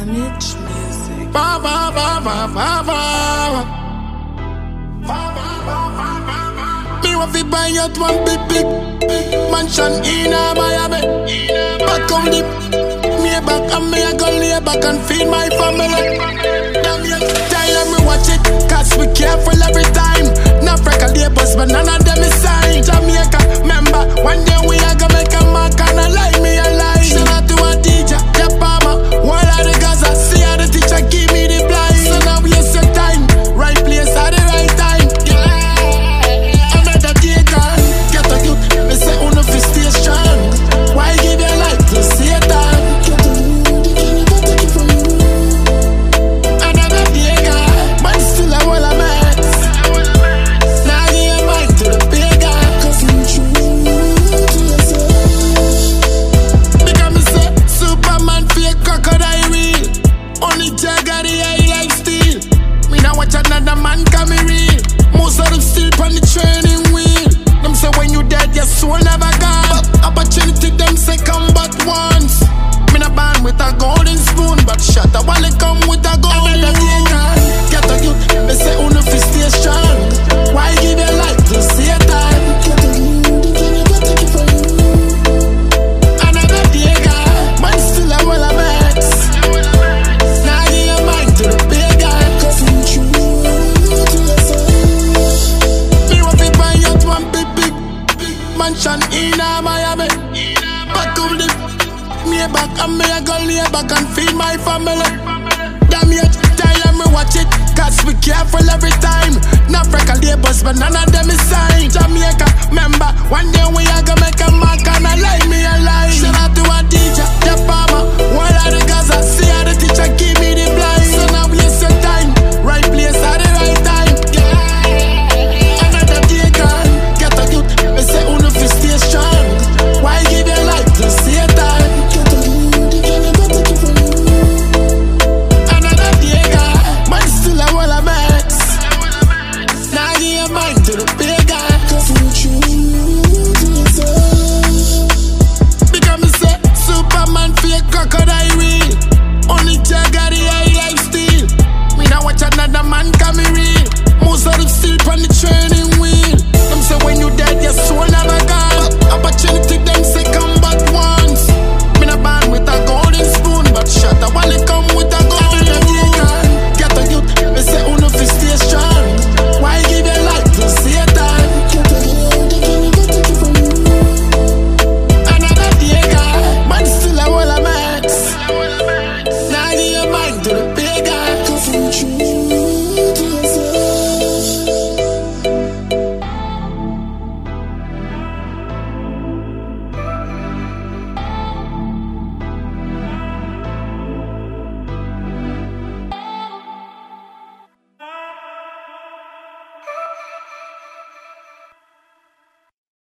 Damage music. Ba ba ba ba ba ba. Me want to buy out one big mansion in Miami. Back on the me back and me I go lay back and feed my family. Damn you, tell me watch it, cause we careful every time. Not freckle labels, but none of them is signed. Jamaica, remember, one day we are gonna make a mark and a lie me a lie. Shout out to a teacher, the farmer, one of the Gaza, see how the teacher give me the blind. So now we waste your time, right place at the right time. Yeah, I'm at the theater, get a youth, me say uno fi stay strong. Why give your life to Satan? Another theater, but still I will a mess. Now give your mind to the pagan, cause you true to yourself. Because me say Superman fake crocodile real. Only Jagger the eye like steel. Me now watch another man come me real. Most of them still on the training wheel. Them say when you dead your soul never gone. But opportunity them say come but once. Me na born with a golden spoon, but shut up while it come with a golden spoon. Get a youth, me say uno fi stay strong. Why give your life to Satan? Another day gone, but still I will a mess. Now give your mind to the pagan, cause you true to yourself. Me want to buy out one big mansion in Miami. Back on the me back and me I go lay back and feed my family. Damn it, tell me watch it, cause we careful every time. Not freckle labels, but none of them is signed. Jamaica, remember, one day we are gonna make a mark and a lie me a lie. Shout out to a teacher, the farmer, one of the Gaza, see how the teacher give me the blind. So now waste your time, right place at the right time. Yeah, another day gone, get a youth, me say uno fi stay strong. Why give your life to Satan? Another day gone, but still I will a mess. Now give your mind to the pagan, cause you true to yourself. Because me say Superman fake crocodile real. Only Jagger the eye like steel. Me now watch another man come me real. Most of them still on the training